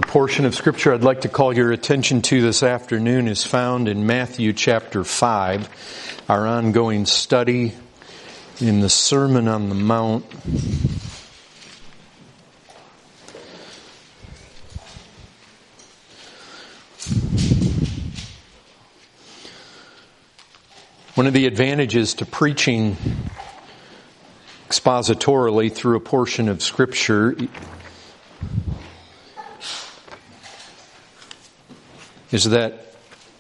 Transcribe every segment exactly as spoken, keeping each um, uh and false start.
portion of Scripture I'd like to call your attention to this afternoon is found in Matthew chapter five, our ongoing study in the Sermon on the Mount. One of the advantages to preaching expositorily through a portion of Scripture is that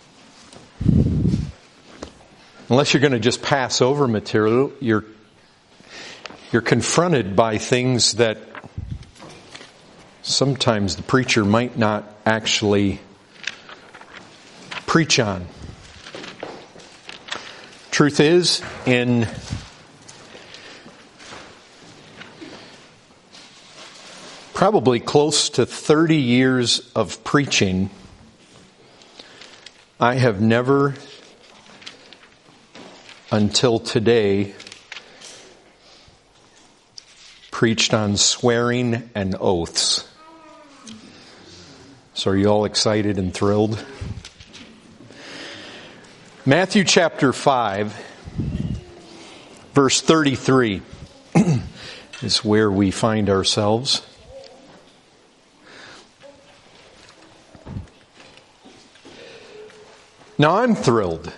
unless you're going to just pass over material, you're you're confronted by things that sometimes the preacher might not actually preach on. Truth is, in probably close to thirty years of preaching, I have never, until today, preached on swearing and oaths. So are you all excited and thrilled? Matthew chapter five, verse thirty-three is where we find ourselves. Now I'm thrilled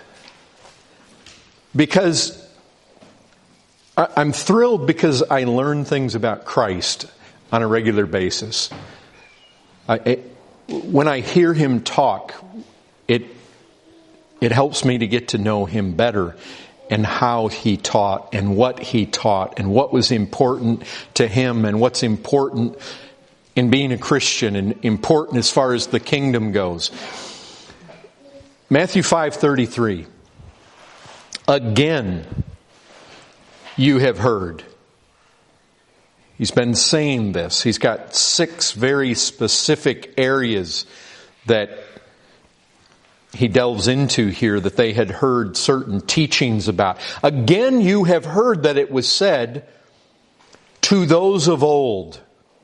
because I'm thrilled because I learn things about Christ on a regular basis. I, it, when I hear Him talk, it it helps me to get to know Him better and how He taught and what He taught and what was important to Him and what's important in being a Christian and important as far as the kingdom goes. Matthew five thirty-three. Again, you have heard. He's been saying this. He's got six very specific areas that he delves into here that they had heard certain teachings about. Again, you have heard that it was said to those of old.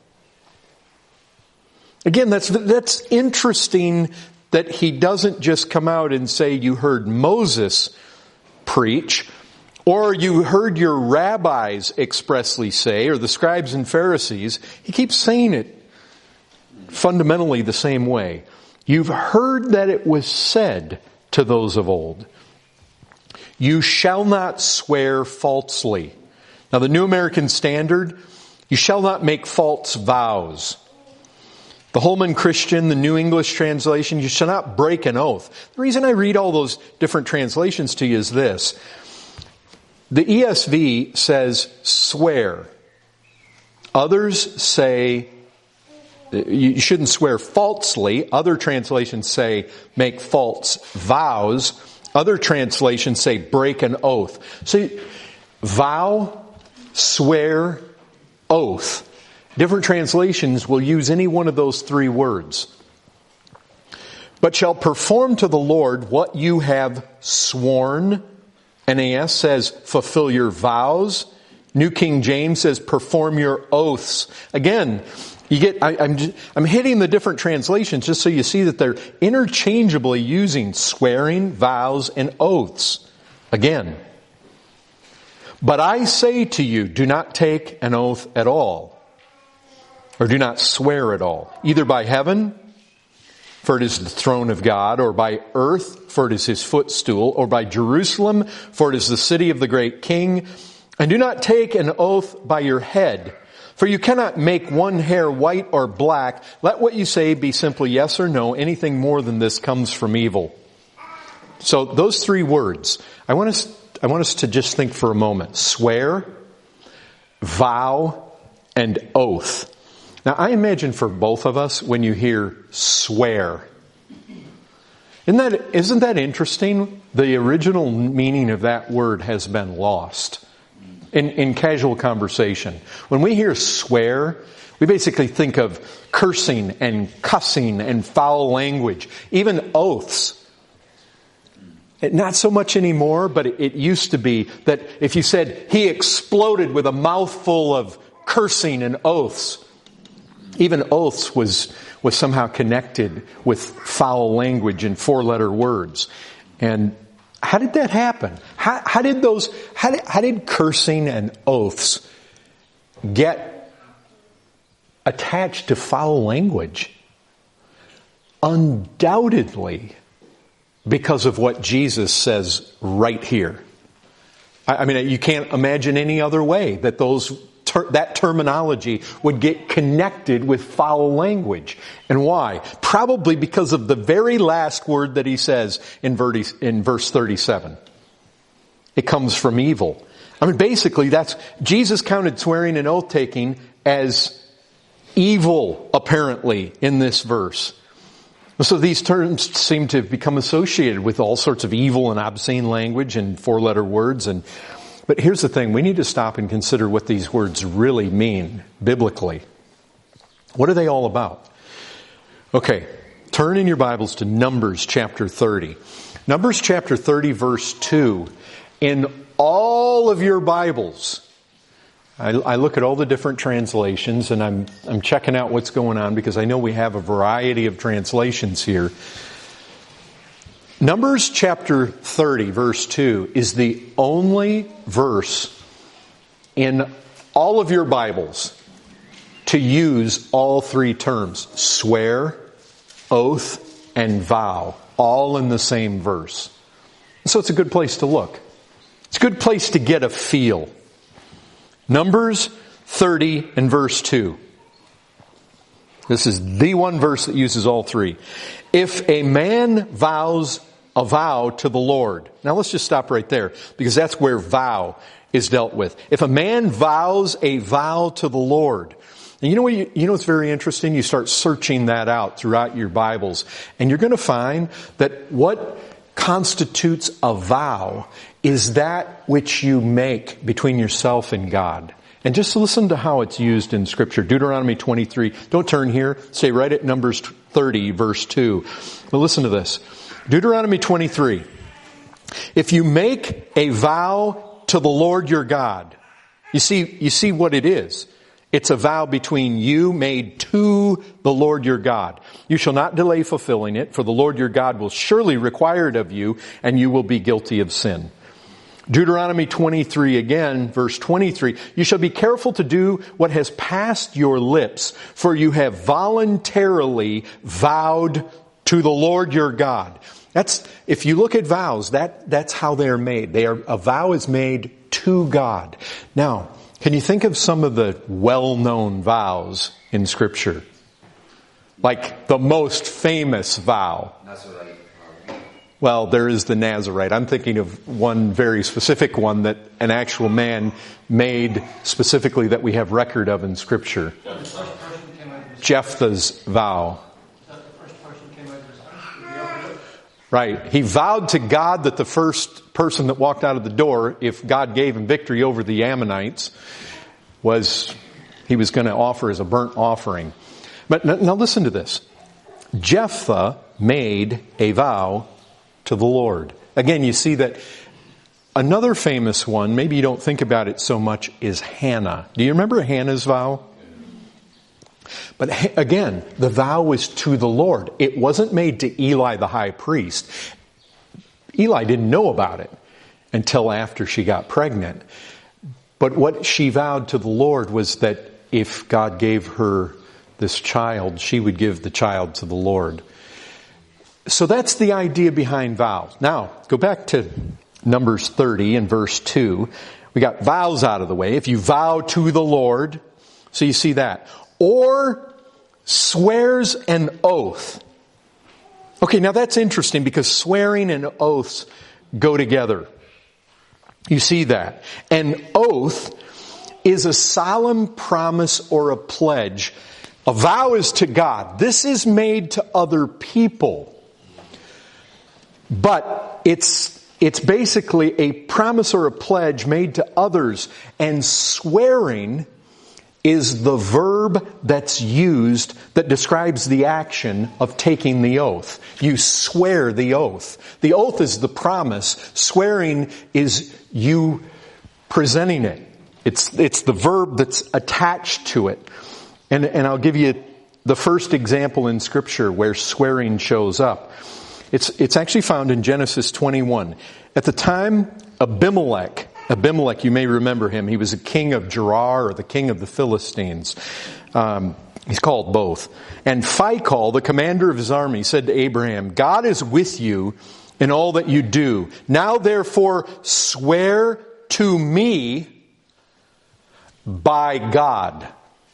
Again, that's that's interesting that he doesn't just come out and say, you heard Moses preach, or you heard your rabbis expressly say, or the scribes and Pharisees. He keeps saying it fundamentally the same way. You've heard that it was said to those of old, you shall not swear falsely. Now the New American Standard, you shall not make false vows. The Holman Christian, the New English translation, you shall not break an oath. The reason I read all those different translations to you is this. The E S V says swear. Others say you shouldn't swear falsely. Other translations say make false vows. Other translations say break an oath. So vow, swear, oath. Different translations will use any one of those three words. But shall perform to the Lord what you have sworn. N A S says fulfill your vows. New King James says perform your oaths. Again, you get, I, I'm, just, I'm hitting the different translations just so you see that they're interchangeably using swearing, vows, and oaths. Again. But I say to you, do not take an oath at all. Or do not swear at all, either by heaven, for it is the throne of God, or by earth, for it is His footstool, or by Jerusalem, for it is the city of the great King. And do not take an oath by your head, for you cannot make one hair white or black. Let what you say be simply yes or no. Anything more than this comes from evil. So those three words, I want us, I want us to just think for a moment. Swear, vow, and oath. Now, I imagine for both of us, when you hear swear, isn't that, isn't that interesting? The original meaning of that word has been lost in, in casual conversation. When we hear swear, we basically think of cursing and cussing and foul language, even oaths. Not so much anymore, but it used to be that if you said, he exploded with a mouthful of cursing and oaths, even oaths was was somehow connected with foul language and four-letter words. And how did that happen? How, how did those, how did, how did cursing and oaths get attached to foul language? Undoubtedly because of what Jesus says right here. I, I mean, you can't imagine any other way that those ter- that terminology would get connected with foul language. And why? Probably because of the very last word that he says in verse, in verse thirty-seven. It comes from evil. I mean, basically, that's Jesus counted swearing and oath-taking as evil, apparently, in this verse. So these terms seem to have become associated with all sorts of evil and obscene language and four-letter words. And but here's the thing. We need to stop and consider what these words really mean biblically. What are they all about? Okay, turn in your Bibles to Numbers chapter thirty. Numbers chapter thirty, verse two. In all of your Bibles, I, I look at all the different translations, and I'm I'm checking out what's going on because I know we have a variety of translations here. Numbers chapter thirty, verse two, is the only verse in all of your Bibles to use all three terms: swear, oath, and vow, all in the same verse. So it's a good place to look. It's a good place to get a feel. Numbers thirty and verse two. This is the one verse that uses all three. If a man vows a vow to the Lord. Now let's just stop right there because that's where vow is dealt with. If a man vows a vow to the Lord. And you know what, you, you know what's very interesting? You start searching that out throughout your Bibles and you're going to find that what constitutes a vow is that which you make between yourself and God. And just listen to how it's used in Scripture. Deuteronomy twenty-three. Don't turn here. Stay right at Numbers thirty, verse two. But listen to this. Deuteronomy twenty-three. If you make a vow to the Lord your God, you see, you see what it is. It's a vow between you made to the Lord your God. You shall not delay fulfilling it, for the Lord your God will surely require it of you, and you will be guilty of sin. Deuteronomy twenty-three again, verse twenty-three. You shall be careful to do what has passed your lips, for you have voluntarily vowed to the Lord your God. That's, if you look at vows, that, that's how they're made. They are, a vow is made to God. Now, can you think of some of the well-known vows in Scripture? Like the most famous vow. Nazarite. Well, there is the Nazarite. I'm thinking of one very specific one that an actual man made specifically that we have record of in Scripture. Jephthah's vow. Right. He vowed to God that the first person that walked out of the door, if God gave him victory over the Ammonites, was he was going to offer as a burnt offering. But now listen to this. Jephthah made a vow to the Lord. Again, you see that another famous one, maybe you don't think about it so much, is Hannah. Do you remember Hannah's vow? But again, the vow was to the Lord. It wasn't made to Eli the high priest. Eli didn't know about it until after she got pregnant. But what she vowed to the Lord was that if God gave her this child, she would give the child to the Lord. So that's the idea behind vows. Now, go back to Numbers thirty and verse two. We got vows out of the way. If you vow to the Lord, so you see that. Or swears an oath. Okay, now that's interesting because swearing and oaths go together. You see that. An oath is a solemn promise or a pledge. A vow is to God. This is made to other people. But it's it's basically a promise or a pledge made to others. And swearing is the verb that's used that describes the action of taking the oath. You swear the oath. The oath is the promise. Swearing is you presenting it. It's it's the verb that's attached to it. And and I'll give you the first example in Scripture where swearing shows up. It's, it's actually found in Genesis twenty-one. At the time, Abimelech, Abimelech, you may remember him, he was a king of Gerar, or the king of the Philistines. Um, he's called both. And Phicol, the commander of his army, said to Abraham, God is with you in all that you do. Now therefore swear to me by God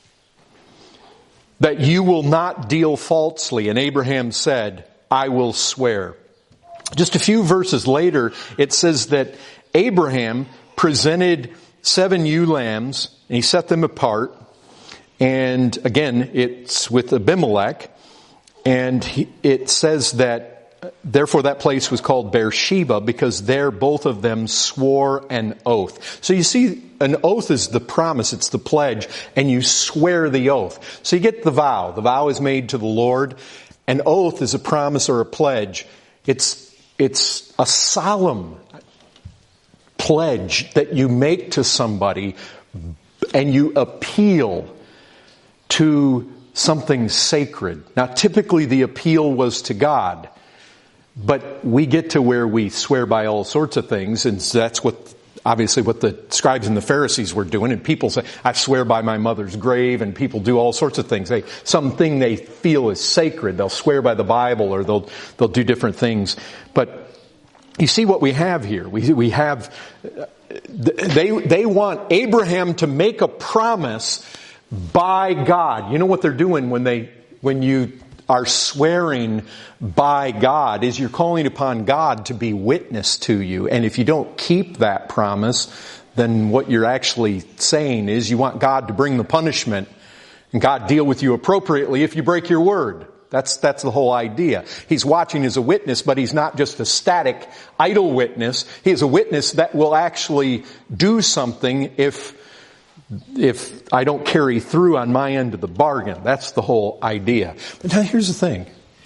that you will not deal falsely. And Abraham said, I will swear. Just a few verses later, it says that Abraham presented seven ewe lambs, and he set them apart. And again, it's with Abimelech. And he, it says that, therefore that place was called Beersheba, because there both of them swore an oath. So you see, an oath is the promise, it's the pledge, and you swear the oath. So you get the vow. The vow is made to the Lord. An oath is a promise or a pledge. It's, it's a solemn pledge that you make to somebody, and you appeal to something sacred. Now, typically the appeal was to God, but we get to where we swear by all sorts of things, and that's what, obviously what the scribes and the Pharisees were doing. And people say, I swear by my mother's grave, and people do all sorts of things. They, something they feel is sacred. They'll swear by the Bible, or they'll, they'll do different things. But you see what we have here. We, we have, they, they want Abraham to make a promise by God. You know what they're doing when they, when you are swearing by God is you're calling upon God to be witness to you. And if you don't keep that promise, then what you're actually saying is you want God to bring the punishment and God deal with you appropriately if you break your word. That's, that's the whole idea. He's watching as a witness, but he's not just a static, idle witness. He is a witness that will actually do something if if I don't carry through on my end of the bargain. That's the whole idea. But now here's the thing.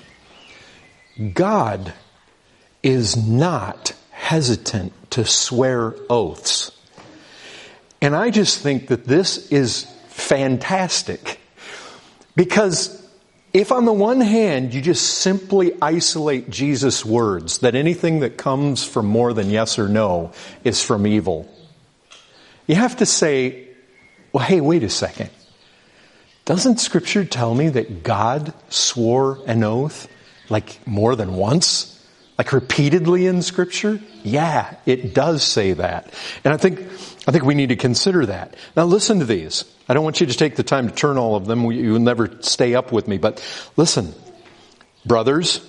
God is not hesitant to swear oaths. And I just think that this is fantastic. Because if on the one hand you just simply isolate Jesus' words, that anything that comes from more than yes or no is from evil, you have to say, well, hey, wait a second. Doesn't Scripture tell me that God swore an oath like more than once? Like repeatedly in Scripture? Yeah, it does say that. And I think, I think we need to consider that. Now listen to these. I don't want you to take the time to turn all of them. You'll never stay up with me. But listen, brothers,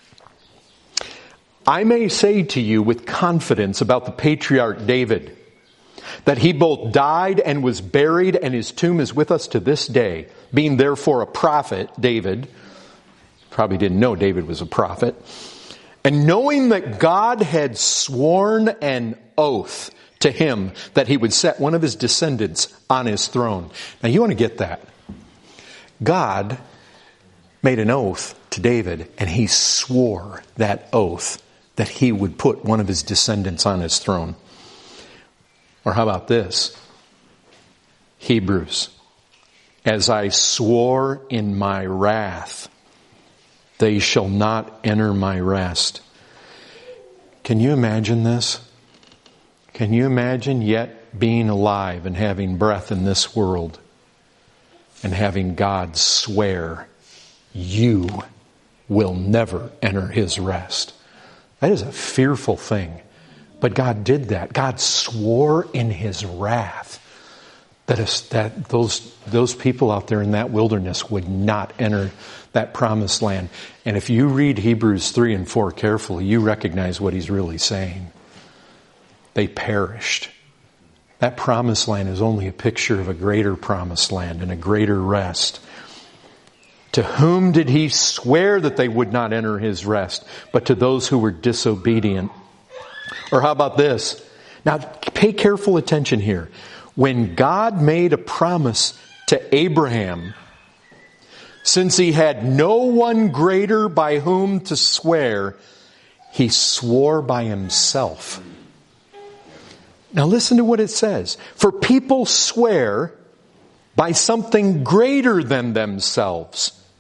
I may say to you with confidence about the patriarch David, that he both died and was buried, and his tomb is with us to this day. Being therefore a prophet, David, probably didn't know David was a prophet, and knowing that God had sworn an oath to him that he would set one of his descendants on his throne. Now you want to get that. God made an oath to David, and he swore that oath that he would put one of his descendants on his throne. Or how about this? Hebrews. As I swore in my wrath, they shall not enter my rest. Can you imagine this? Can you imagine yet being alive and having breath in this world and having God swear you will never enter his rest? That is a fearful thing. But God did that. God swore in his wrath that, is, that those, those people out there in that wilderness would not enter that promised land. And if you read Hebrews three and four carefully, you recognize what he's really saying. They perished. That promised land is only a picture of a greater promised land and a greater rest. To whom did he swear that they would not enter his rest? But to those who were disobedient. Or how about this? Now, pay careful attention here. When God made a promise to Abraham, since he had no one greater by whom to swear, he swore by himself. Now listen to what it says. For people swear by something greater than themselves.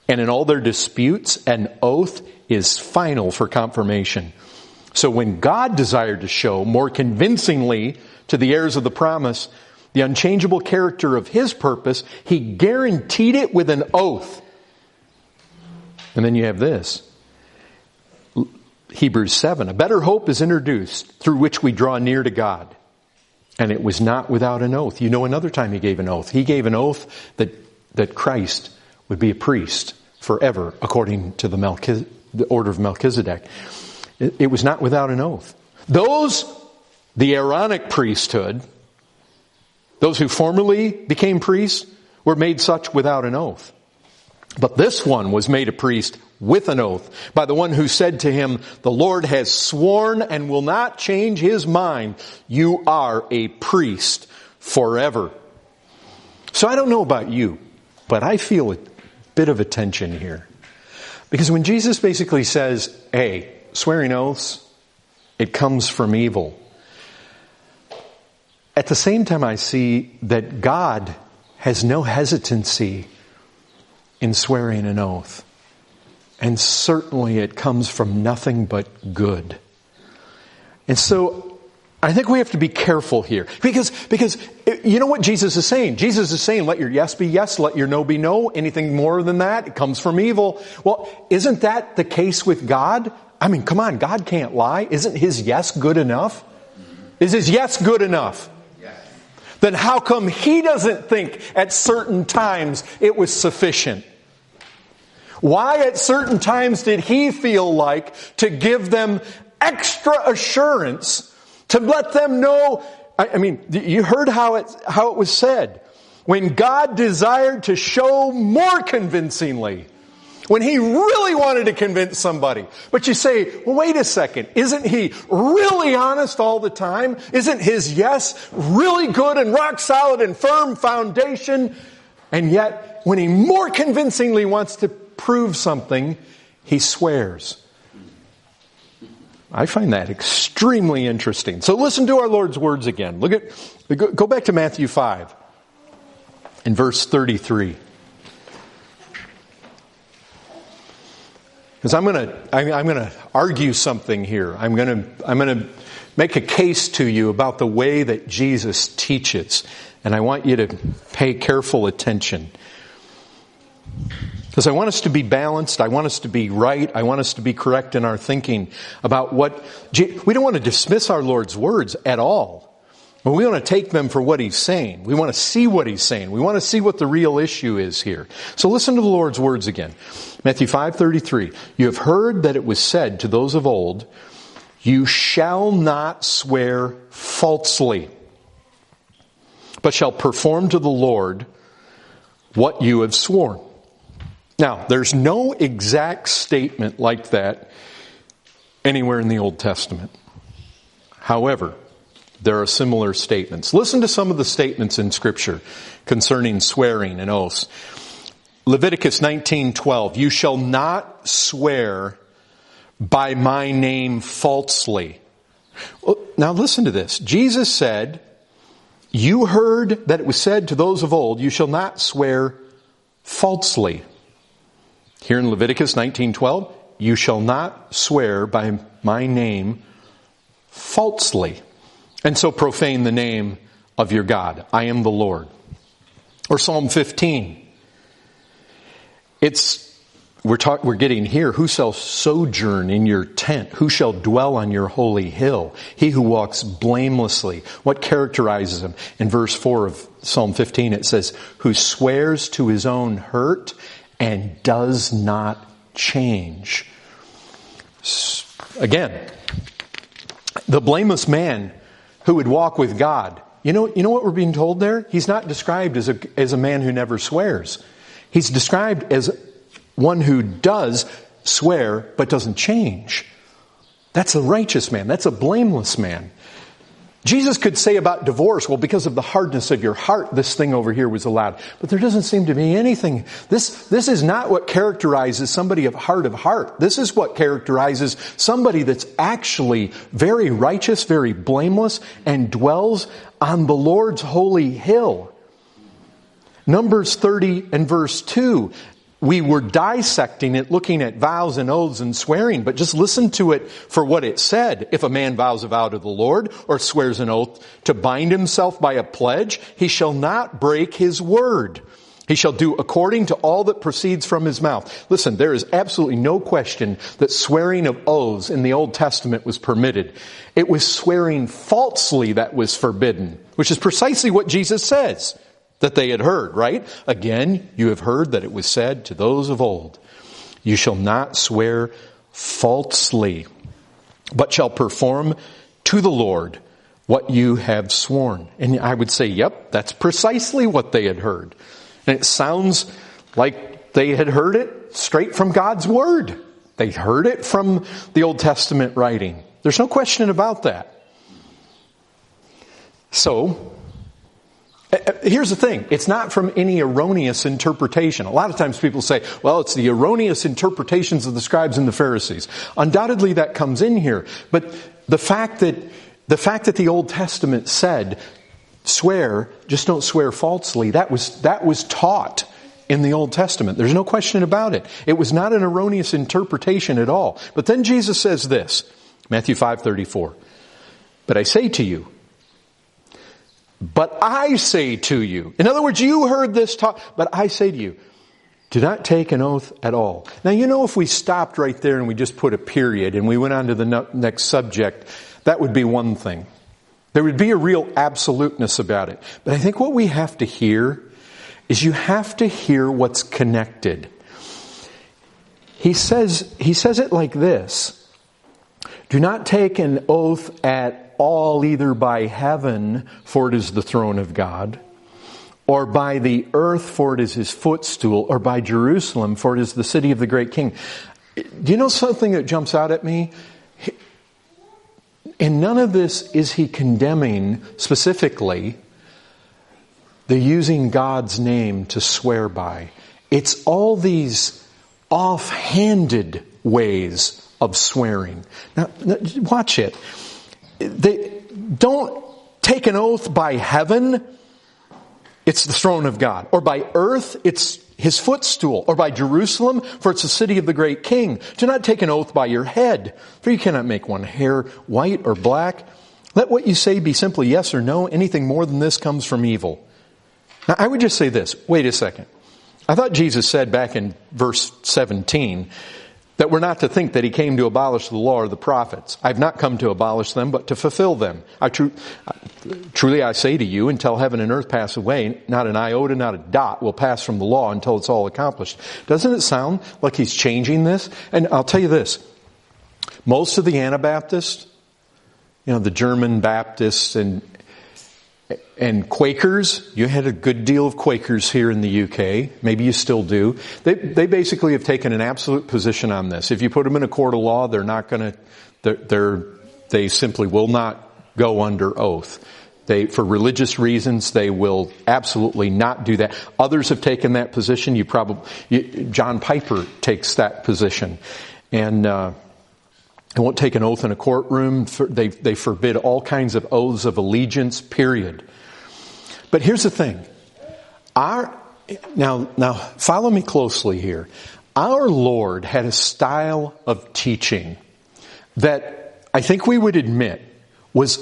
And in all their disputes, an oath is final for confirmation. So when God desired to show more convincingly to the heirs of the promise the unchangeable character of His purpose, He guaranteed it with an oath. And then you have this. Hebrews seven. A better hope is introduced through which we draw near to God. And it was not without an oath. You know another time He gave an oath. He gave an oath that, that Christ would be a priest forever according to the, Melchiz- the order of Melchizedek. It, it was not without an oath. Those, the Aaronic priesthood, those who formerly became priests, were made such without an oath. But this one was made a priest with an oath by the one who said to him, the Lord has sworn and will not change His mind. You are a priest forever. So I don't know about you, but I feel a bit of a tension here. Because when Jesus basically says, hey, swearing oaths, it comes from evil. At the same time, I see that God has no hesitancy in swearing an oath. And certainly it comes from nothing but good. And so I think we have to be careful here. Because, because you know what Jesus is saying? Jesus is saying, let your yes be yes, let your no be no. Anything more than that, it comes from evil. Well, isn't that the case with God? I mean, come on, God can't lie. Isn't His yes good enough? Is His yes good enough? Then how come He doesn't think at certain times it was sufficient? Why at certain times did He feel like to give them extra assurance, to let them know? I, I mean, you heard how it, how it was said. When God desired to show more convincingly, when He really wanted to convince somebody. But you say, well, wait a second. Isn't He really honest all the time? Isn't His yes really good and rock solid and firm foundation? And yet, when He more convincingly wants to prove something, He swears. I find that extremely interesting. So listen to our Lord's words again. Look at, go back to Matthew five in verse thirty-three. Because I'm going to, I'm going to argue something here. I'm going to, I'm going to make a case to you about the way that Jesus teaches, and I want you to pay careful attention. Because I want us to be balanced, I want us to be right, I want us to be correct in our thinking about what, we don't want to dismiss our Lord's words at all. But we want to take them for what He's saying. We want to see what He's saying. We want to see what the real issue is here. So listen to the Lord's words again. Matthew five thirty-three. You have heard that it was said to those of old, you shall not swear falsely, but shall perform to the Lord what you have sworn. Now, there's no exact statement like that anywhere in the Old Testament. However, there are similar statements. Listen to some of the statements in Scripture concerning swearing and oaths. Leviticus nineteen twelve. You shall not swear by my name falsely. Well, now listen to this. Jesus said, you heard that it was said to those of old, you shall not swear falsely. Here in Leviticus nineteen twelve, you shall not swear by my name falsely, and so profane the name of your God. I am the Lord. Or Psalm fifteen. It's, we're talk, we're getting here, who shall sojourn in your tent? Who shall dwell on your holy hill? He who walks blamelessly. What characterizes him? In verse four of Psalm fifteen, it says, who swears to his own hurt and does not change. Again, the blameless man who would walk with God. You know, you know what we're being told there? He's not described as a, as a man who never swears. He's described as one who does swear but doesn't change. That's a righteous man. That's a blameless man. Jesus could say about divorce, well, because of the hardness of your heart, this thing over here was allowed. But there doesn't seem to be anything. This, this is not what characterizes somebody of heart of heart. This is what characterizes somebody that's actually very righteous, very blameless, and dwells on the Lord's holy hill. Numbers thirty and verse two. we were dissecting it, looking at vows and oaths and swearing, but just listen to it for what it said. If a man vows a vow to the Lord or swears an oath to bind himself by a pledge, he shall not break his word. He shall do according to all that proceeds from his mouth. Listen, there is absolutely no question that swearing of oaths in the Old Testament was permitted. It was swearing falsely that was forbidden, which is precisely what Jesus says that they had heard, right? Again, you have heard that it was said to those of old, you shall not swear falsely, but shall perform to the Lord what you have sworn. And I would say, yep, that's precisely what they had heard. And it sounds like they had heard it straight from God's Word. They heard it from the Old Testament writing. There's no question about that. So, here's the thing. It's not from any erroneous interpretation. A lot of times people say, well, it's the erroneous interpretations of the scribes and the Pharisees. Undoubtedly that comes in here. But the fact that, the fact that the Old Testament said, swear, just don't swear falsely, that was, that was taught in the Old Testament. There's no question about it. It was not an erroneous interpretation at all. But then Jesus says this, Matthew five thirty-four, but I say to you, but I say to you. In other words, you heard this talk, but I say to you, do not take an oath at all. Now, you know, if we stopped right there and we just put a period and we went on to the no- next subject, that would be one thing. There would be a real absoluteness about it. But I think what we have to hear is you have to hear what's connected. He says, he says it like this. Do not take an oath at all, either by heaven, for it is the throne of God, or by the earth, for it is his footstool, or by Jerusalem, for it is the city of the great king. Do you know something that jumps out at me? In none of this is he condemning specifically the using God's name to swear by. It's all these offhanded ways of swearing. Now, watch it. They don't take an oath by heaven, it's the throne of God. Or by earth, it's his footstool. Or by Jerusalem, for it's the city of the great king. Do not take an oath by your head, for you cannot make one hair white or black. Let what you say be simply yes or no. Anything more than this comes from evil. Now, I would just say this. Wait a second. I thought Jesus said back in verse seventeen that we're not to think that he came to abolish the law or the prophets. I've not come to abolish them, but to fulfill them. I tru- truly I say to you, until heaven and earth pass away, not an iota, not a dot will pass from the law until it's all accomplished. Doesn't it sound like he's changing this? And I'll tell you this. Most of the Anabaptists, you know, the German Baptists and And Quakers, you had a good deal of Quakers here in the U K. Maybe you still do. They they basically have taken an absolute position on this. If you put them in a court of law, they're not going to. They're, they're they simply will not go under oath. They, for religious reasons, they will absolutely not do that. Others have taken that position. You probably you, John Piper takes that position, and. Uh, They won't take an oath in a courtroom. They, they forbid all kinds of oaths of allegiance, period. But here's the thing. Our, now, now, follow me closely here. Our Lord had a style of teaching that I think we would admit was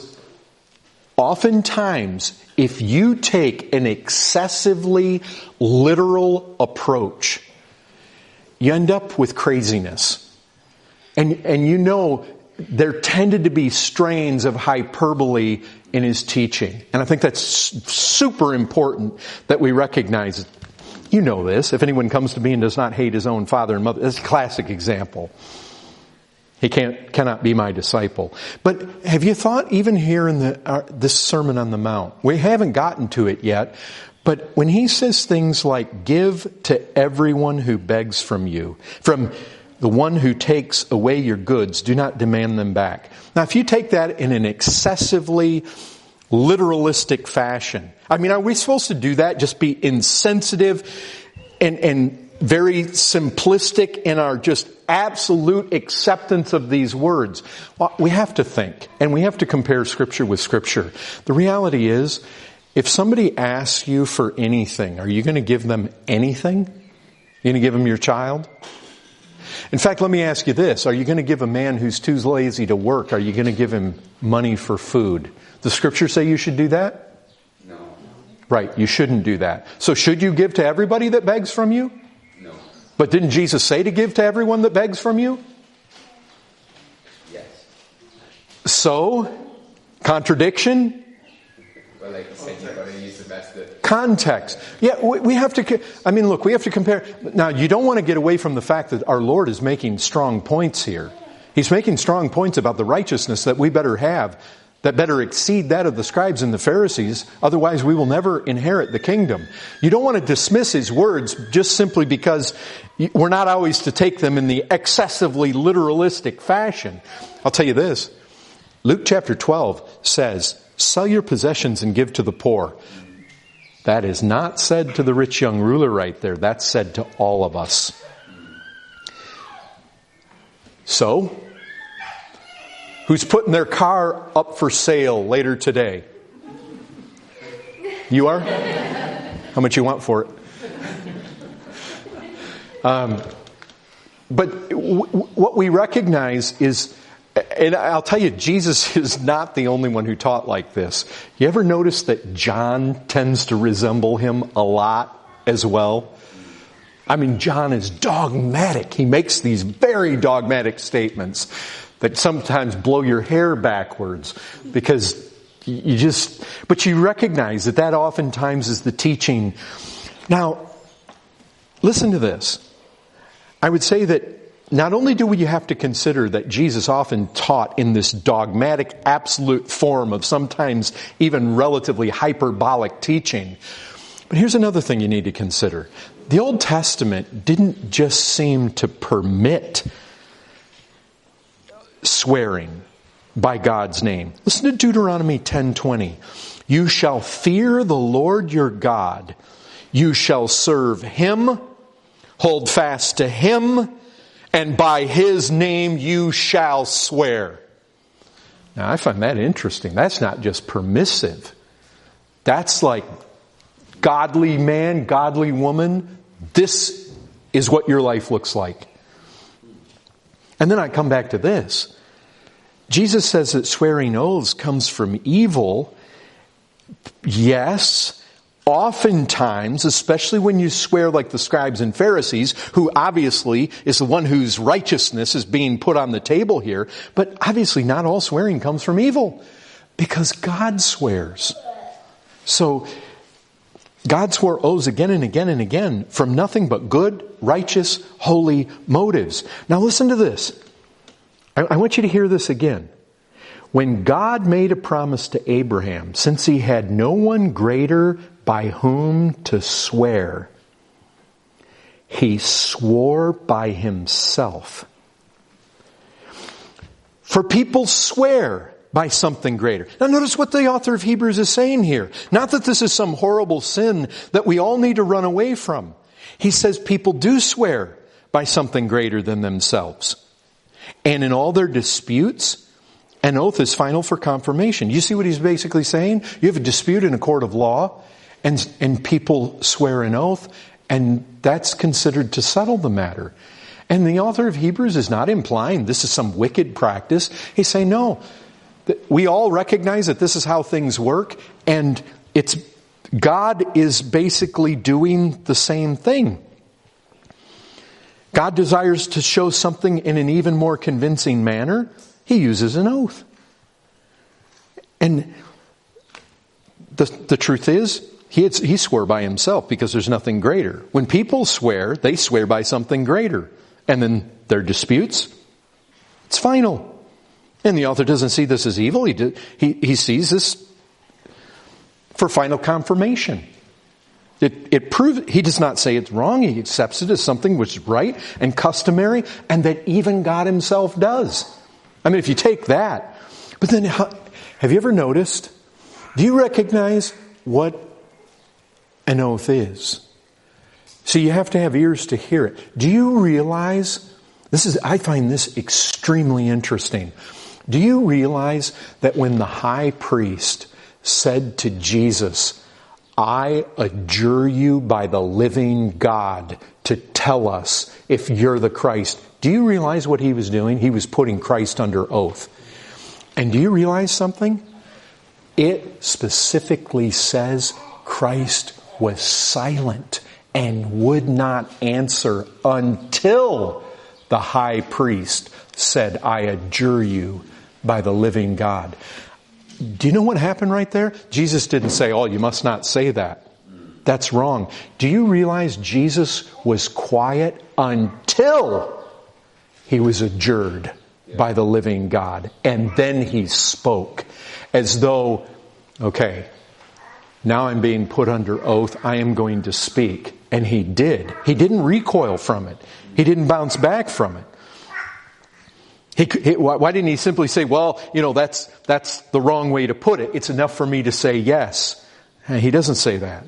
oftentimes, if you take an excessively literal approach, you end up with craziness. And, and you know, there tended to be strains of hyperbole in his teaching. And I think that's super important that we recognize it. You know this. If anyone comes to me and does not hate his own father and mother, that's a classic example. He can't, cannot be my disciple. But have you thought, even here in the, uh, this Sermon on the Mount, we haven't gotten to it yet, but when he says things like, give to everyone who begs from you, from the one who takes away your goods, do not demand them back. Now, if you take that in an excessively literalistic fashion, I mean, are we supposed to do that? Just be insensitive and, and very simplistic in our just absolute acceptance of these words? Well, we have to think, and we have to compare Scripture with Scripture. The reality is, if somebody asks you for anything, are you going to give them anything? You going to give him your child? In fact, let me ask you this. Are you going to give a man who's too lazy to work, are you going to give him money for food? The scriptures say you should do that? No. Right, you shouldn't do that. So should you give to everybody that begs from you? No. But didn't Jesus say to give to everyone that begs from you? Yes. So, contradiction? Well, like you said, you've got to use the best that... Context. Yeah, we, we have to, I mean, look, we have to compare. Now, you don't want to get away from the fact that our Lord is making strong points here. He's making strong points about the righteousness that we better have, that better exceed that of the scribes and the Pharisees. Otherwise, we will never inherit the kingdom. You don't want to dismiss his words just simply because we're not always to take them in the excessively literalistic fashion. I'll tell you this. Luke chapter twelve says, sell your possessions and give to the poor. That is not said to the rich young ruler right there. That's said to all of us. So, who's putting their car up for sale later today? You are? How much you want for it? Um, but w- w- what we recognize is, and I'll tell you, Jesus is not the only one who taught like this. You ever notice that John tends to resemble him a lot as well? I mean, John is dogmatic. He makes these very dogmatic statements that sometimes blow your hair backwards because you just, but you recognize that that oftentimes is the teaching. Now, listen to this. I would say that not only do we have to consider that Jesus often taught in this dogmatic, absolute form of sometimes even relatively hyperbolic teaching, but here's another thing you need to consider. The Old Testament didn't just seem to permit swearing by God's name. Listen to Deuteronomy ten twenty. You shall fear the Lord your God. You shall serve Him, hold fast to Him, and by His name you shall swear. Now I find that interesting. That's not just permissive. That's like godly man, godly woman. This is what your life looks like. And then I come back to this. Jesus says that swearing oaths comes from evil. Yes. Oftentimes, especially when you swear like the scribes and Pharisees, who obviously is the one whose righteousness is being put on the table here, but obviously not all swearing comes from evil, because God swears. So, God swore oaths again and again and again from nothing but good, righteous, holy motives. Now listen to this. I, I want you to hear this again. When God made a promise to Abraham, since he had no one greater by whom to swear, he swore by himself. For people swear by something greater. Now notice what the author of Hebrews is saying here. Not that this is some horrible sin that we all need to run away from. He says people do swear by something greater than themselves. And in all their disputes, an oath is final for confirmation. You see what he's basically saying? You have a dispute in a court of law, and, and people swear an oath, and that's considered to settle the matter. And the author of Hebrews is not implying this is some wicked practice. He's saying, no, we all recognize that this is how things work, and it's God is basically doing the same thing. God desires to show something in an even more convincing manner. He uses an oath. And the, the truth is, he, had, he swore by himself because there's nothing greater. When people swear, they swear by something greater. And then their disputes, it's final. And the author doesn't see this as evil. He, did, he, he sees this for final confirmation. It, it proves, he does not say it's wrong. He accepts it as something which is right and customary, and that even God himself does. I mean, if you take that, but then how, have you ever noticed, do you recognize what an oath is? So you have to have ears to hear it. Do you realize, this is, I find this extremely interesting. Do you realize that when the high priest said to Jesus, I adjure you by the living God to tell us if you're the Christ. Do you realize what he was doing? He was putting Christ under oath. And do you realize something? It specifically says Christ was silent and would not answer until the high priest said, I adjure you by the living God. Do you know what happened right there? Jesus didn't say, oh, you must not say that. That's wrong. Do you realize Jesus was quiet until he was adjured by the living God? And then he spoke as though, okay, now I'm being put under oath. I am going to speak. And he did. He didn't recoil from it. He didn't bounce back from it. He, he, why didn't he simply say, well, you know, that's, that's the wrong way to put it. It's enough for me to say yes. He doesn't say that.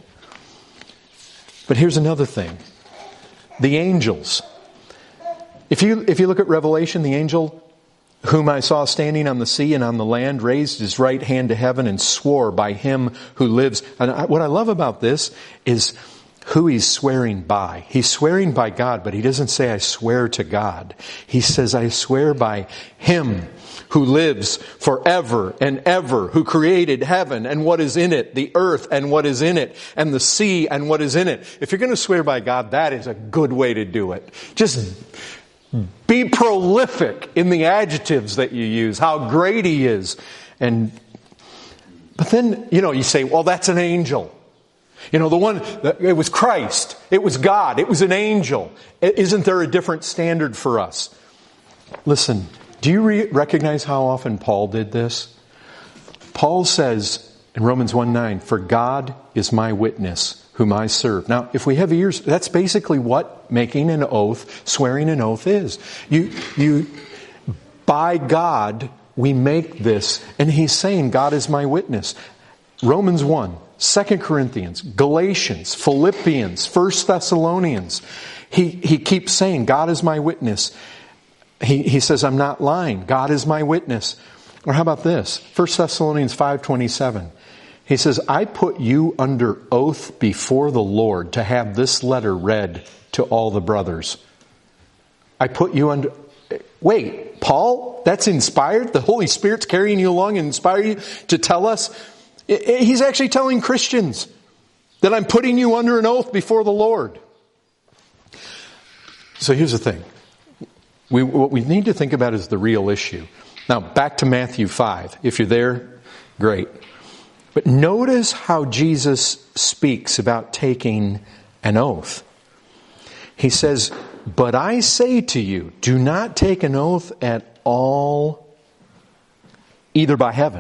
But here's another thing. The angels. If you, if you look at Revelation, the angel whom I saw standing on the sea and on the land raised his right hand to heaven and swore by him who lives. And I, what I love about this is who he's swearing by. He's swearing by God, but he doesn't say, I swear to God. He says, I swear by him who lives forever and ever, who created heaven and what is in it, the earth and what is in it, and the sea and what is in it. If you're going to swear by God, that is a good way to do it. Just be prolific in the adjectives that you use, how great he is. And, but then, you know, you say, well, that's an angel. You know, the one, it was Christ, it was God, it was an angel. Isn't there a different standard for us? Listen, do you re- recognize how often Paul did this? Paul says in Romans one nine, for God is my witness, whom I serve. Now, if we have ears, that's basically what making an oath, swearing an oath is. You, you, by God, we make this, and he's saying, God is my witness. Romans one, Second Corinthians, Galatians, Philippians, First Thessalonians. He, he keeps saying, God is my witness. He, he says, I'm not lying. God is my witness. Or how about this? First Thessalonians five twenty-seven. He says, I put you under oath before the Lord to have this letter read to all the brothers. I put you under... Wait, Paul? That's inspired? The Holy Spirit's carrying you along and inspiring you to tell us? He's actually telling Christians that I'm putting you under an oath before the Lord. So here's the thing. We, what we need to think about is the real issue. Now, back to Matthew five. If you're there, great. But notice how Jesus speaks about taking an oath. He says, but I say to you, do not take an oath at all, either by heaven,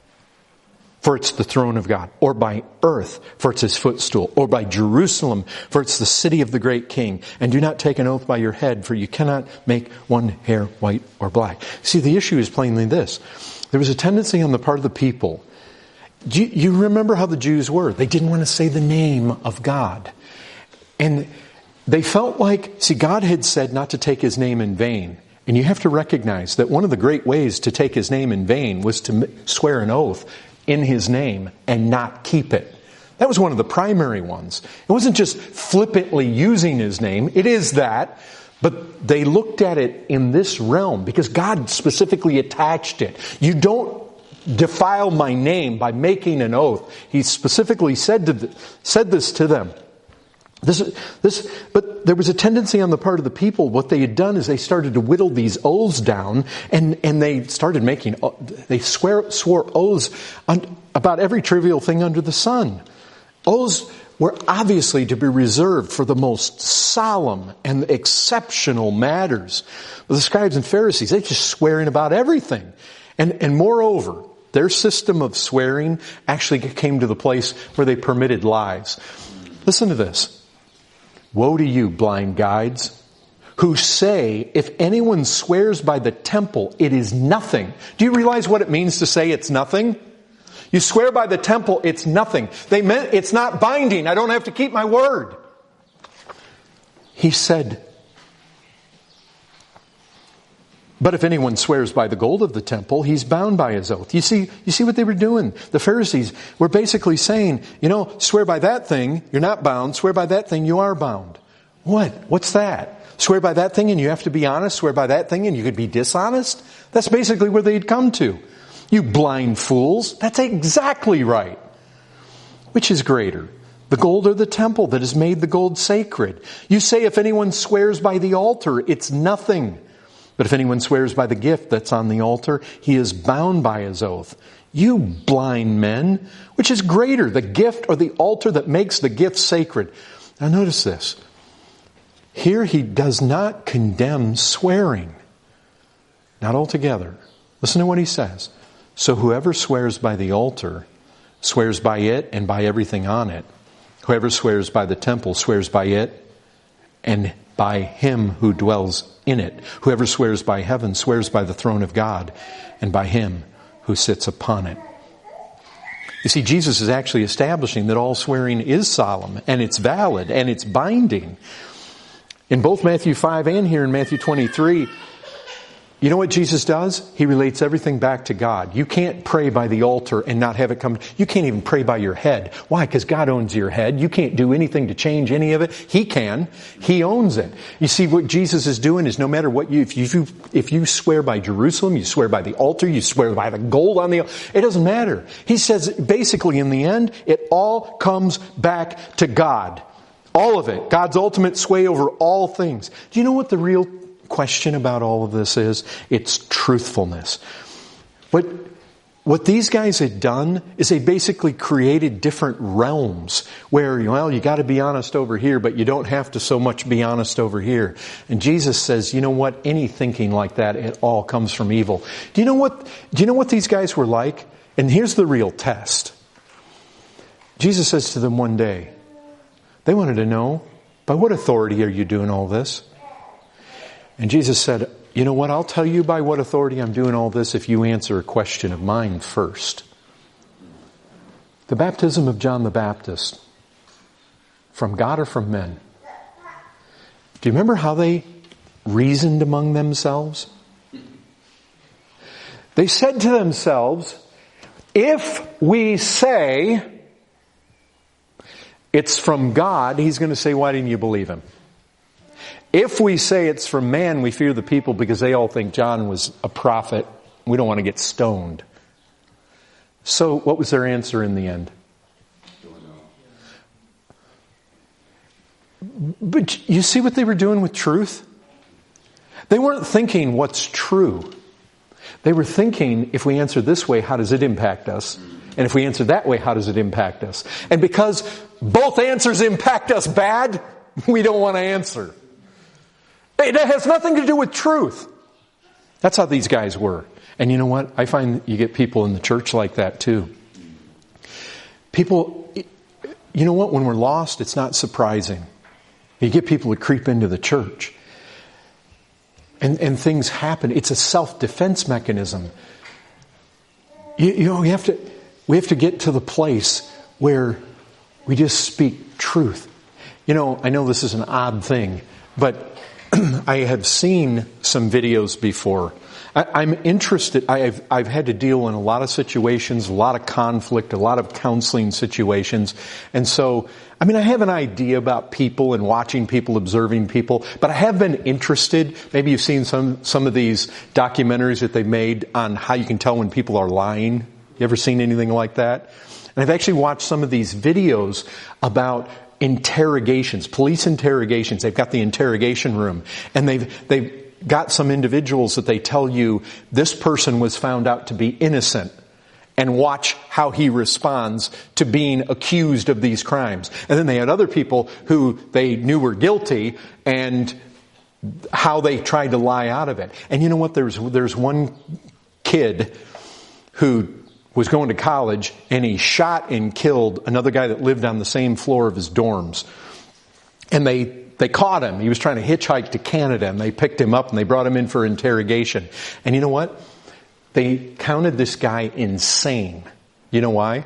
for it's the throne of God, or by earth, for it's his footstool, or by Jerusalem, for it's the city of the great king. And do not take an oath by your head, for you cannot make one hair white or black. See, the issue is plainly this. There was a tendency on the part of the people. Do you, you remember how the Jews were? They didn't want to say the name of God. And they felt like, see, God had said not to take his name in vain. And you have to recognize that one of the great ways to take his name in vain was to swear an oath in his name and not keep it. That was one of the primary ones. It wasn't just flippantly using his name. It is that. But they looked at it in this realm because God specifically attached it. You don't defile my name by making an oath. He specifically said to the, said this to them. This, this, but there was a tendency on the part of the people. What they had done is they started to whittle these oaths down, and, and they started making, they swear, swore oaths on, about every trivial thing under the sun. Oaths were obviously to be reserved for the most solemn and exceptional matters. But the scribes and Pharisees, they just swearing about everything. And, and moreover, their system of swearing actually came to the place where they permitted lies. Listen to this. Woe to you, blind guides, who say, if anyone swears by the temple, it is nothing. Do you realize what it means to say it's nothing? You swear by the temple, it's nothing. They meant it's not binding. I don't have to keep my word. He said, but if anyone swears by the gold of the temple, he's bound by his oath. You see, you see what they were doing? The Pharisees were basically saying, you know, swear by that thing, you're not bound. Swear by that thing, you are bound. What? What's that? Swear by that thing and you have to be honest? Swear by that thing and you could be dishonest? That's basically where they'd come to. You blind fools. That's exactly right. Which is greater, the gold or the temple that has made the gold sacred? You say if anyone swears by the altar, it's nothing. But if anyone swears by the gift that's on the altar, he is bound by his oath. You blind men, which is greater, the gift or the altar that makes the gift sacred? Now notice this. Here he does not condemn swearing. Not altogether. Listen to what he says. So whoever swears by the altar swears by it and by everything on it. Whoever swears by the temple swears by it and by him who dwells in it. Whoever swears by heaven swears by the throne of God and by him who sits upon it. You see, Jesus is actually establishing that all swearing is solemn and it's valid and it's binding. In both Matthew five and here in Matthew twenty-three, you know what Jesus does? He relates everything back to God. You can't pray by the altar and not have it come. You can't even pray by your head. Why? Because God owns your head. You can't do anything to change any of it. He can. He owns it. You see, what Jesus is doing is no matter what you, if you, if you swear by Jerusalem, you swear by the altar, you swear by the gold on the altar, it doesn't matter. He says basically in the end, it all comes back to God. All of it. God's ultimate sway over all things. Do you know what the real question about all of this is? It's truthfulness. What, what these guys had done is they basically created different realms where, well, you got to be honest over here, but you don't have to so much be honest over here. And Jesus says, you know what? Any thinking like that, it all comes from evil. Do you know what, do you know what these guys were like? And here's the real test. Jesus says to them one day, they wanted to know, by what authority are you doing all this? And Jesus said, you know what, I'll tell you by what authority I'm doing all this if you answer a question of mine first. The baptism of John the Baptist, from God or from men? Do you remember how they reasoned among themselves? They said to themselves, if we say it's from God, he's going to say, why didn't you believe him? If we say it's from man, we fear the people because they all think John was a prophet. We don't want to get stoned. So what was their answer in the end? But you see what they were doing with truth? They weren't thinking what's true. They were thinking, if we answer this way, how does it impact us? And if we answer that way, how does it impact us? And because both answers impact us bad, we don't want to answer. It has nothing to do with truth. That's how these guys were. And you know what? I find you get people in the church like that too. People, you know what? When we're lost, it's not surprising. You get people to creep into the church. And, and things happen. It's a self-defense mechanism. You, you know, we have to, we have to get to the place where we just speak truth. You know, I know this is an odd thing, but I have seen some videos before. I, I'm interested. I've, I've had to deal in a lot of situations, a lot of conflict, a lot of counseling situations. And so, I mean, I have an idea about people and watching people, observing people, but I have been interested. Maybe you've seen some, some of these documentaries that they made on how you can tell when people are lying. You ever seen anything like that? And I've actually watched some of these videos about interrogations, police interrogations. They've got the interrogation room, and they've they've got some individuals that they tell you this person was found out to be innocent, and watch how he responds to being accused of these crimes. And then they had other people who they knew were guilty and how they tried to lie out of it. And you know what? There's there's one kid who was going to college, and he shot and killed another guy that lived on the same floor of his dorms. And they, they caught him. He was trying to hitchhike to Canada, and they picked him up and they brought him in for interrogation. And you know what? They counted this guy insane. You know why?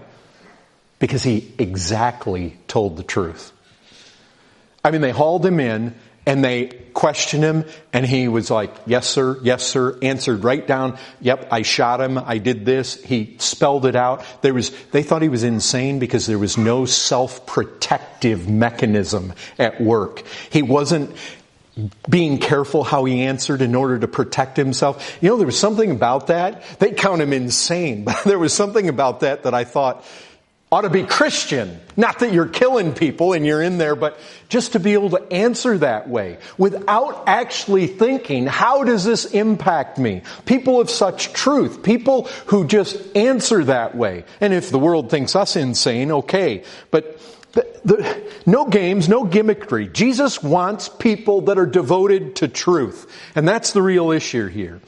Because he exactly told the truth. I mean, they hauled him in, And they questioned him, and he was like, yes, sir, yes, sir, answered right down, yep, I shot him, I did this. He spelled it out. There was, they thought he was insane because there was no self-protective mechanism at work. He wasn't being careful how he answered in order to protect himself. You know, there was something about that. They count him insane, but there was something about that that I thought ought to be Christian. Not that you're killing people and you're in there, but just to be able to answer that way without actually thinking, how does this impact me? People of such truth, people who just answer that way. And if the world thinks us insane, okay. But the, the, no games, no gimmickry. Jesus wants people that are devoted to truth. And that's the real issue here.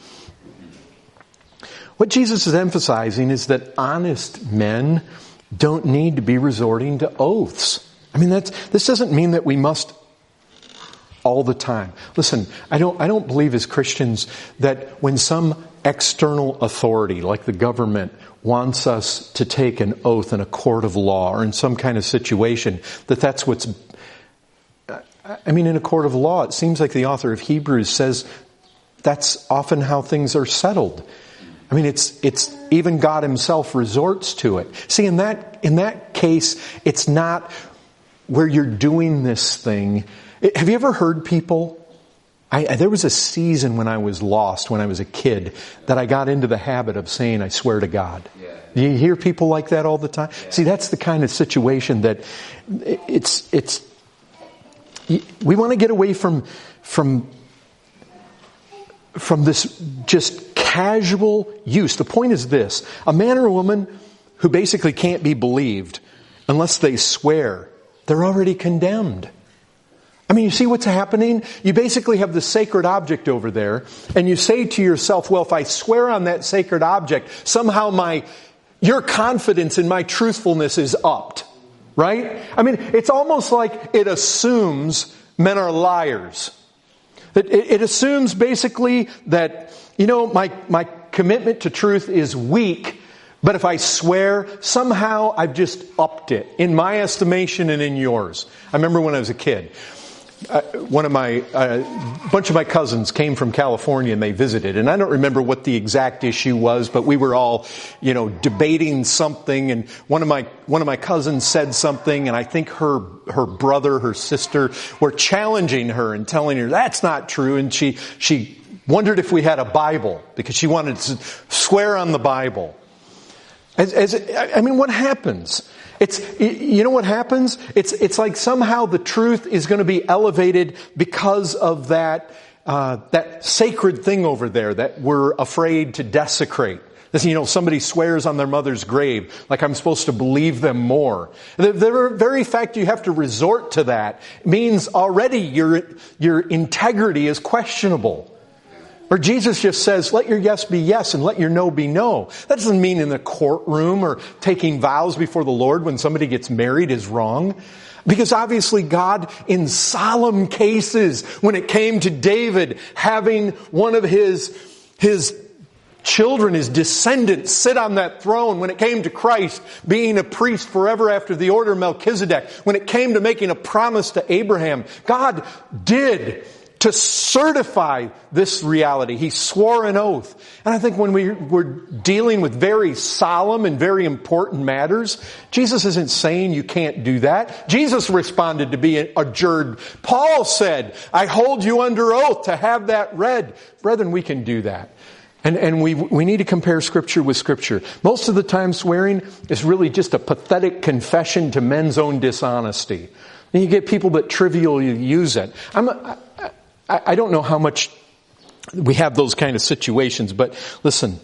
What Jesus is emphasizing is that honest men don't need to be resorting to oaths. I mean, that's, this doesn't mean that we must all the time. Listen, I don't, I don't believe as Christians that when some external authority, like the government, wants us to take an oath in a court of law or in some kind of situation, that that's what's, I mean, in a court of law, it seems like the author of Hebrews says that's often how things are settled. I mean, it's, it's, even God himself resorts to it. See, in that, in that case, it's not where you're doing this thing. Have you ever heard people? I, there was a season when I was lost, when I was a kid, that I got into the habit of saying, I swear to God. Yeah. You hear people like that all the time? Yeah. See, that's the kind of situation that it's, it's, we want to get away from, from, from this just casual use. The point is this: a man or a woman who basically can't be believed unless they swear, they're already condemned. I mean, you see what's happening? You basically have the sacred object over there, and you say to yourself, well, if I swear on that sacred object, somehow my, your confidence in my truthfulness is upped. Right? I mean, it's almost like it assumes men are liars. It, it, it assumes basically that, you know, my, my commitment to truth is weak, but if I swear, somehow I've just upped it in my estimation and in yours. I remember when I was a kid, uh, one of my, a uh, bunch of my cousins came from California and they visited, and I don't remember what the exact issue was, but we were all, you know, debating something, and one of my, one of my cousins said something, and I think her, her brother, her sister were challenging her and telling her that's not true, and she, she wondered if we had a Bible because she wanted to swear on the Bible. As, as, I mean, what happens? It's, you know what happens? It's, it's like somehow the truth is going to be elevated because of that, uh, that sacred thing over there that we're afraid to desecrate. This, you know, somebody swears on their mother's grave, like I'm supposed to believe them more. The, the very fact you have to resort to that means already your, your integrity is questionable. Or Jesus just says, let your yes be yes and let your no be no. That doesn't mean in the courtroom or taking vows before the Lord when somebody gets married is wrong. Because obviously God, in solemn cases, when it came to David having one of his, his children, his descendants, sit on that throne, when it came to Christ being a priest forever after the order of Melchizedek, when it came to making a promise to Abraham, God did to certify this reality. He swore an oath. And I think when we, we're dealing with very solemn and very important matters, Jesus isn't saying you can't do that. Jesus responded to be adjured. Paul said, I hold you under oath to have that read. Brethren, we can do that. And, and we, we need to compare Scripture with Scripture. Most of the time swearing is really just a pathetic confession to men's own dishonesty. And you get people that trivially use it. I'm, I, I don't know how much we have those kind of situations, but listen,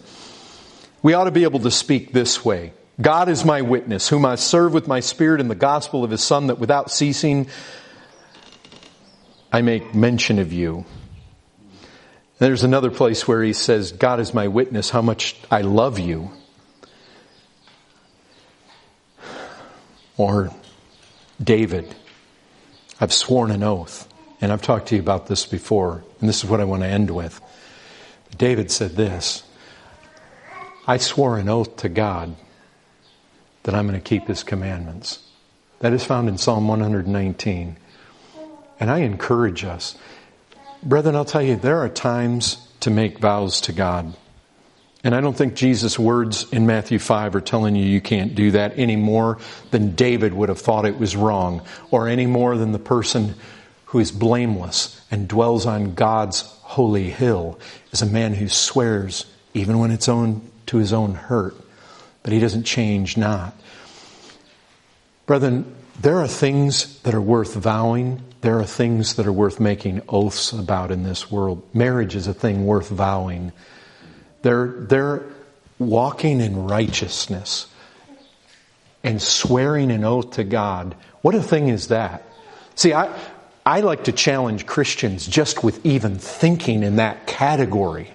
we ought to be able to speak this way. God is my witness, whom I serve with my spirit in the gospel of his Son, that without ceasing I make mention of you. There's another place where he says, God is my witness, how much I love you. Or David, I've sworn an oath. And I've talked to you about this before, and this is what I want to end with. David said this, I swore an oath to God that I'm going to keep his commandments. That is found in Psalm one nineteen. And I encourage us. Brethren, I'll tell you, there are times to make vows to God. And I don't think Jesus' words in Matthew five are telling you you can't do that any more than David would have thought it was wrong, or any more than the person who is blameless and dwells on God's holy hill is a man who swears even when it's own to his own hurt, but he doesn't change not. Brethren, there are things that are worth vowing. There are things that are worth making oaths about in this world. Marriage is a thing worth vowing. They're, they're walking in righteousness and swearing an oath to God. What a thing is that? See, I, I like to challenge Christians just with even thinking in that category.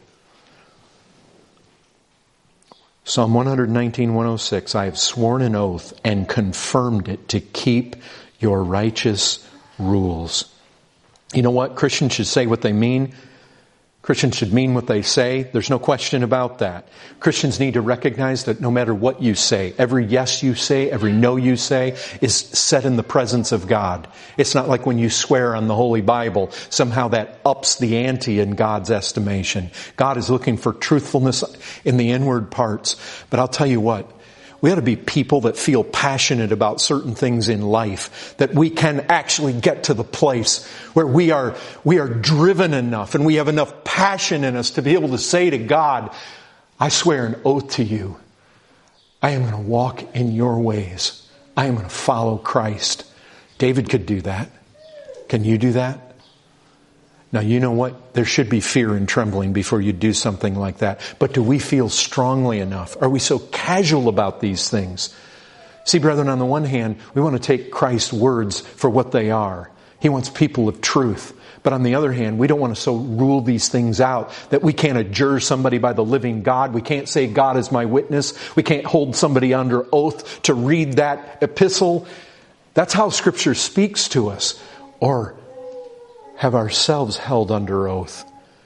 Psalm one nineteen, one oh six, I have sworn an oath and confirmed it to keep your righteous rules. You know what? Christians should say what they mean. Christians should mean what they say. There's no question about that. Christians need to recognize that no matter what you say, every yes you say, every no you say is said in the presence of God. It's not like when you swear on the Holy Bible, somehow that ups the ante in God's estimation. God is looking for truthfulness in the inward parts. But I'll tell you what, we ought to be people that feel passionate about certain things in life, that we can actually get to the place where we are, we are driven enough and we have enough passion in us to be able to say to God, I swear an oath to you. I am going to walk in your ways. I am going to follow Christ. David could do that. Can you do that? Now, you know what? There should be fear and trembling before you do something like that. But do we feel strongly enough? Are we so casual about these things? See, brethren, on the one hand, we want to take Christ's words for what they are. He wants people of truth. But on the other hand, we don't want to so rule these things out that we can't adjure somebody by the living God. We can't say God is my witness. We can't hold somebody under oath to read that epistle. That's how Scripture speaks to us. Or have ourselves held under oath.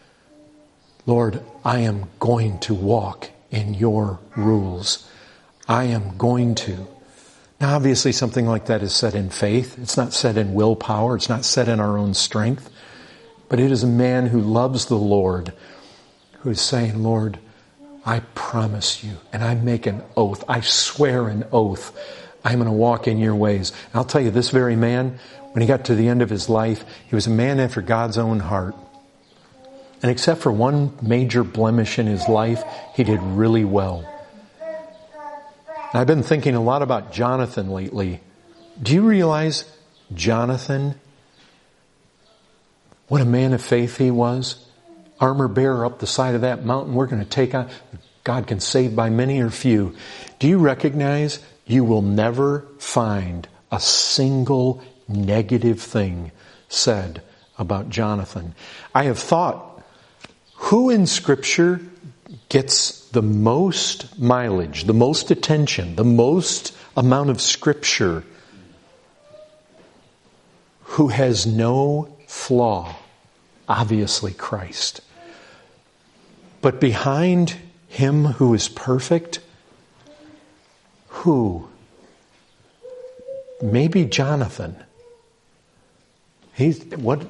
Lord, I am going to walk in your rules. I am going to. Now, obviously, something like that is said in faith. It's not said in willpower. It's not said in our own strength. But it is a man who loves the Lord who is saying, Lord, I promise you, and I make an oath. I swear an oath. I'm going to walk in your ways. And I'll tell you, this very man, when he got to the end of his life, he was a man after God's own heart. And except for one major blemish in his life, he did really well. And I've been thinking a lot about Jonathan lately. Do you realize Jonathan, what a man of faith he was? Armor bearer up the side of that mountain. We're going to take on, God can save by many or few. Do you recognize you will never find a single negative thing said about Jonathan? I have thought, who in Scripture gets the most mileage, the most attention, the most amount of Scripture, who has no flaw? Obviously Christ. But behind him who is perfect, who? Maybe Jonathan. He's what?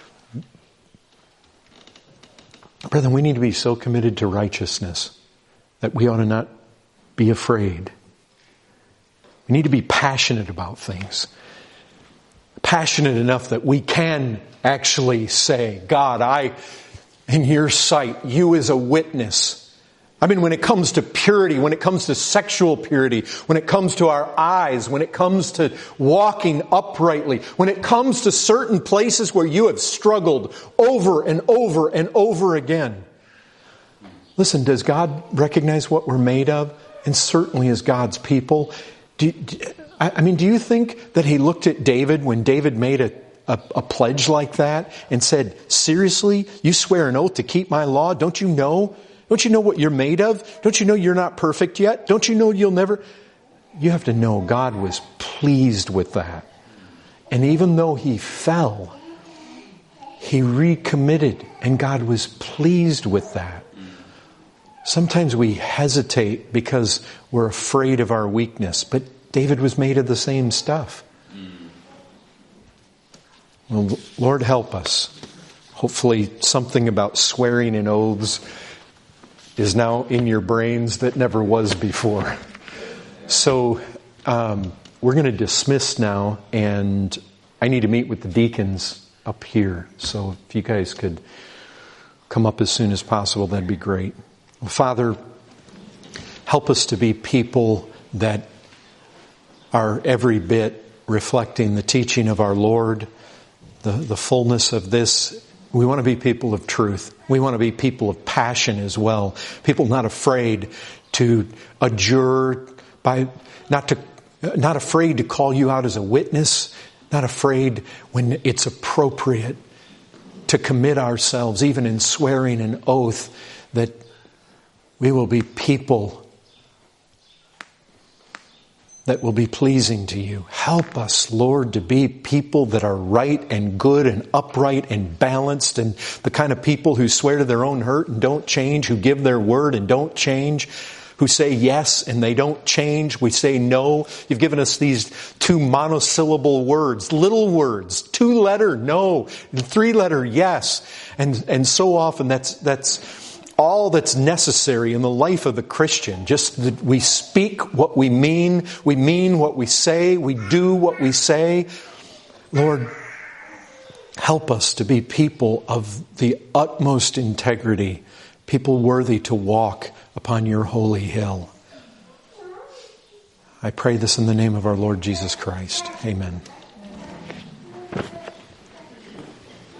Brethren, we need to be so committed to righteousness that we ought to not be afraid. We need to be passionate about things. Passionate enough that we can actually say, God, I, in your sight, you as a witness. I mean, when it comes to purity, when it comes to sexual purity, when it comes to our eyes, when it comes to walking uprightly, when it comes to certain places where you have struggled over and over and over again. Listen, does God recognize what we're made of? And certainly as God's people. Do, do, I mean, do you think that he looked at David when David made a, a, a pledge like that and said, seriously, you swear an oath to keep my law? Don't you know? Don't you know what you're made of? Don't you know you're not perfect yet? Don't you know you'll never... You have to know God was pleased with that. And even though he fell, he recommitted, and God was pleased with that. Sometimes we hesitate because we're afraid of our weakness, but David was made of the same stuff. Well, Lord, help us. Hopefully something about swearing and oaths is now in your brains that never was before. So um, we're going to dismiss now, and I need to meet with the deacons up here. So if you guys could come up as soon as possible, that'd be great. Father, help us to be people that are every bit reflecting the teaching of our Lord, the, the fullness of this. We want to be people of truth. We want to be people of passion as well. People not afraid to adjure by, not to, not afraid to call you out as a witness, not afraid when it's appropriate to commit ourselves, even in swearing an oath, that we will be people that will be pleasing to you. Help us, Lord, to be people that are right and good and upright and balanced, and the kind of people who swear to their own hurt and don't change, who give their word and don't change, who say yes and they don't change. We say no. You've given us these two monosyllable words, little words, two letter no, three letter yes. And, and so often that's, that's, all that's necessary in the life of the Christian. Just that we speak what we mean, we mean what we say, we do what we say. Lord, help us to be people of the utmost integrity, people worthy to walk upon your holy hill. I pray this in the name of our Lord Jesus Christ. Amen.